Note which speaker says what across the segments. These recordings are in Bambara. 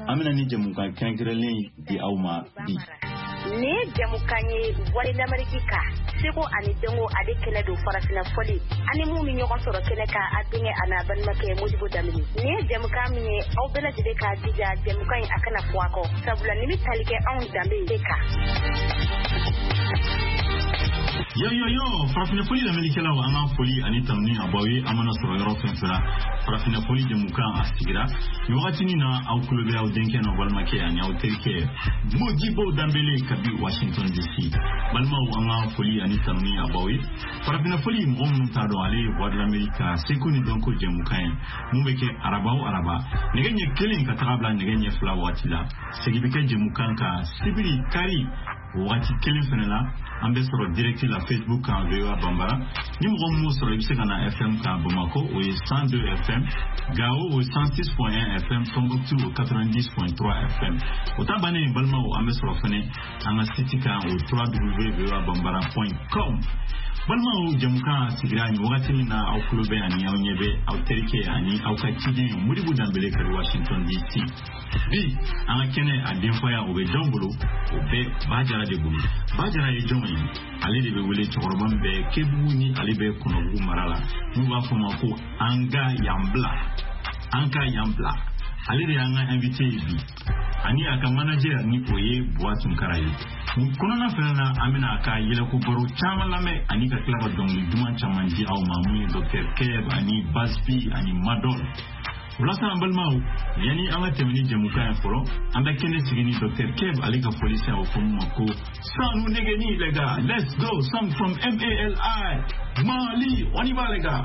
Speaker 1: amina ni jamukan kɛrɛnkɛrɛnlen di aw ma bi.
Speaker 2: Ni jamukan ye wari d'Amerika seko ani dengo ale kɛlɛ don farafina fɔli ani mun ni ɲɔgɔn sɔrɔ kɛnɛ ka a denkɛ ana balimakɛ Modibo Damini. Ni jamukan min ye aw bɛɛ lajɛlen ka dija jamukan in a kana fɔ a kɔ sabula ni bɛ tali kɛ anw danbe de kan.
Speaker 1: Yo farafina foli lamɛnnikɛlaw an ka foli ani tanuni a b'aw ye an mana sɔrɔ yɔrɔ fɛn fɛn la farafina foli jamukan a sigira ni wagatini na aw tulo bɛ aw denkɛ na balimakɛ ani aw terikɛ Modibo Dambele kabi Washington DC. Balimaw an ka foli ani tanuni a b'aw ye farafina foli mɔgɔ minnu t'a dɔn ale ye voix de l'Amérique seko ni dɔnko jamukan ye mun bɛ kɛ araba o araba nɛgɛ ɲɛ kelen ka taga bila nɛgɛ ɲɛ fila waati la segi bɛ kɛ jamukan kan sibiri kari waati kelen fɛnɛ la an bɛ sɔrɔ direct la Facebook kan VOA Bambara ni mɔgɔ minnu sɔrɔ i bɛ se ka na FM kan Bamako o ye 102 FM Gao o 106.1 FM Tombouctou o 90.3 FM o ta bannen balimaw an bɛ sɔrɔ fɛnɛ an ka site kan o www.voabambara.com. Balimaw jamukan sigira ni wagati min na aw tulo bɛ ani aw ɲɛ bɛ aw terikɛ ani aw ka ciden Modibo Dambele kari Washington DC. Bi an ka kɛnɛ a denfaya o bɛ jɔn bolo o bɛ Bajara de bolo. Bajara ye jɔn ye ale de bɛ wele cɛkɔrɔba min bɛ Kebugu ni ale bɛ Kɔnɔbugu mara la n'u b'a fɔ ma ko an ka yan bila ale de y'an ka invité ye bi ani a ka manager ni o ye Buwa Tunkara ye. Kɔnɔna fɛnɛ na an bɛna a ka yɛlɛko baro caman lamɛn ani ka tila ka dɔnkili duman caman di aw ma mun ye Dr Keb ani Baspi ani Madol. Walasa an balimaw yani an ka tɛmɛ ni jamukan ye fɔlɔ an bɛ kɛnɛ sigi ni Dr Keb ale ka foli se aw fɔ mun ma ko sanu negeni les gars, let's go, song from MALI Mali, on y va les gars.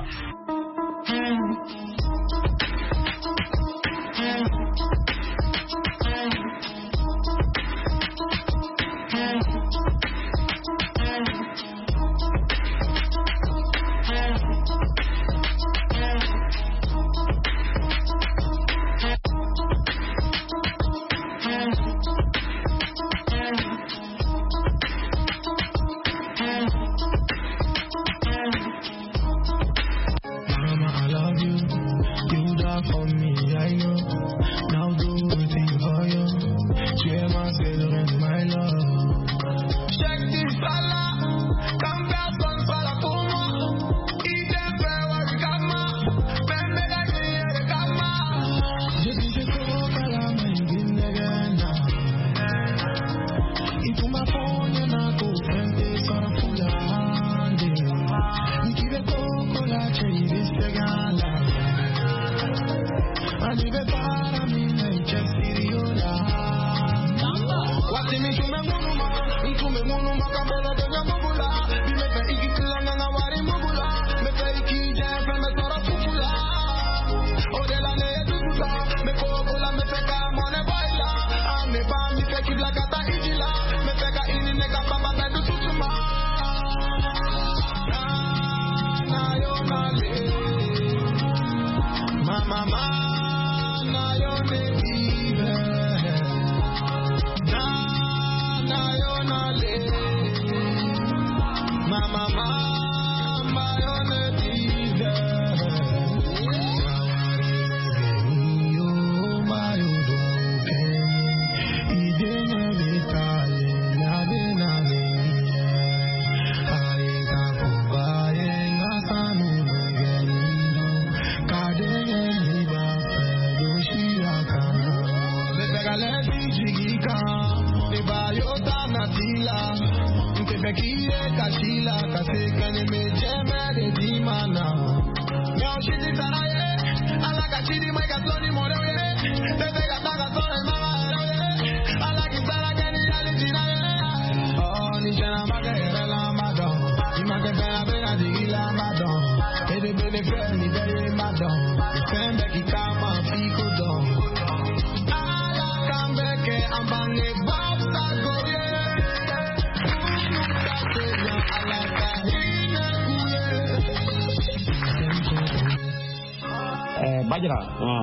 Speaker 3: Bajara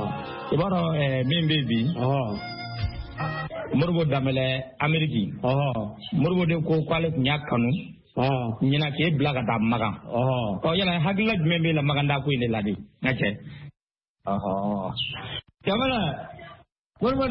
Speaker 3: ibaro min baby Modibo Dambele Ameriki Modibo de ko kwale nya kanu nyina ke blaga da maga yala hagla jumbe be la maganda ko ile ladi ngache